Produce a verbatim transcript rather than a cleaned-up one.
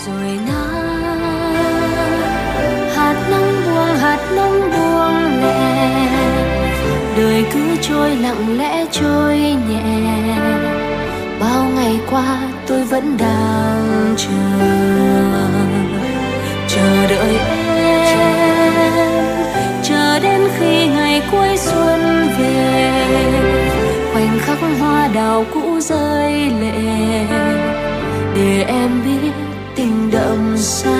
rồi nắng. Hạt nắng buông, hạt nắng buông lẹ, đời cứ trôi lặng lẽ trôi nhẹ. Bao ngày qua tôi vẫn đang chờ, chờ đợi em, chờ đến khi ngày cuối xuân về. Khoảnh khắc hoa đào cũ rơi lệ, để em biết tình đậm say.